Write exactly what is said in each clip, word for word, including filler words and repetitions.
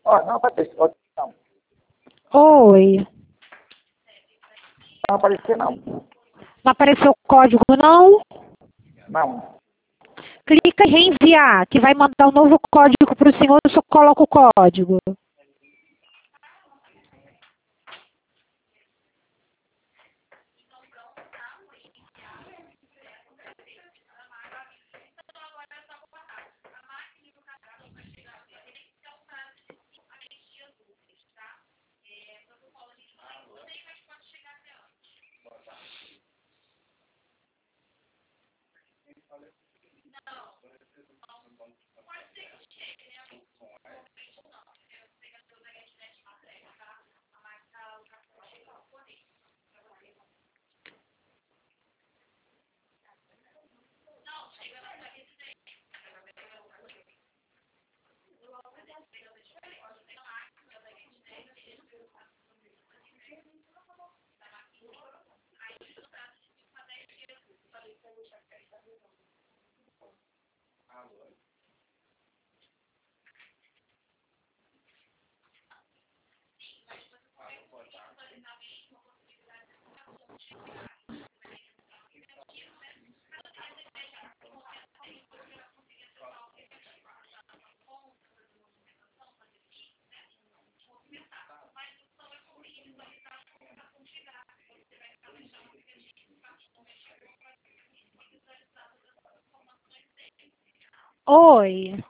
Ó, não apareceu. Não. Oi. Não apareceu, não. Não apareceu o código, não? Não. Clica em reenviar, que vai mandar um novo código para o senhor, eu só coloco o código. Oi.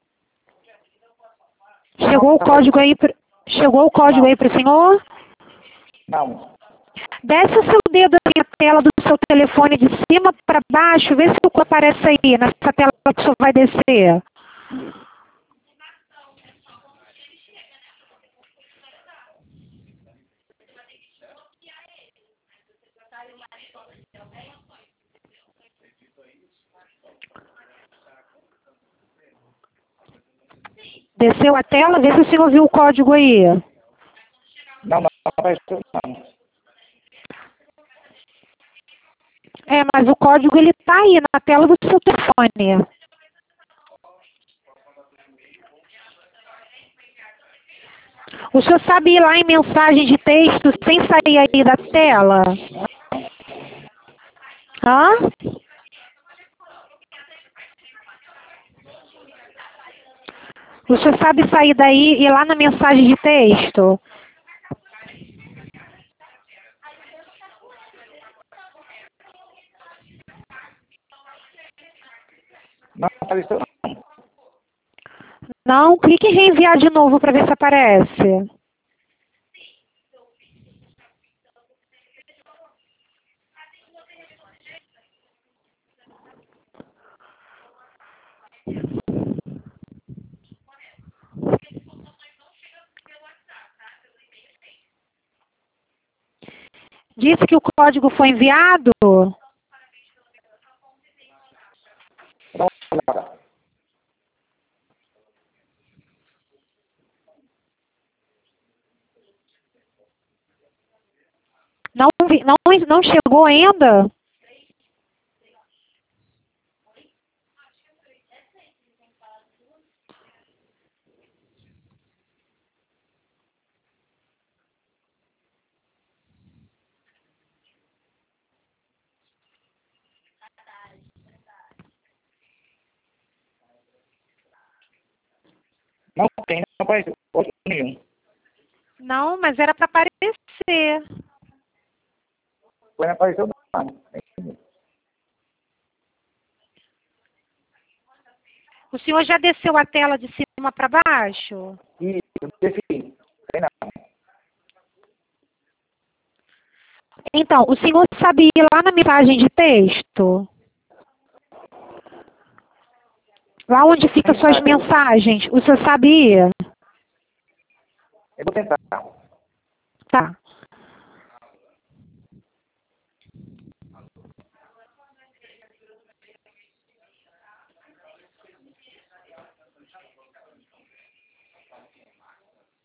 Chegou o código aí pra... Chegou o código aí para o senhor? Não. Desce o seu dedo aí na tela do seu telefone de cima para baixo, vê se o código aparece aí, nessa tela que o senhor vai descer. Desceu a tela, vê se o senhor viu o código aí. Não, não apareceu, não. É, mas o código ele tá aí na tela do seu telefone. O senhor sabe ir lá em mensagem de texto sem sair aí da tela? Hã? O senhor sabe sair daí e ir lá na mensagem de texto? Não apareceu, não. Não, clique em reenviar de novo para ver se aparece. Disse que o código foi enviado? Dá uma olhada. Não, vi- não, não chegou ainda? Não tem, não apareceu código nenhum. Não, mas era para aparecer. Não apareceu, não. O senhor já desceu a tela de cima para baixo? Isso, defini. Tem não. Então, o senhor sabe ir lá na mensagem de texto? Lá onde ficam suas mensagens, o senhor sabe ir? Eu vou tentar. Tá.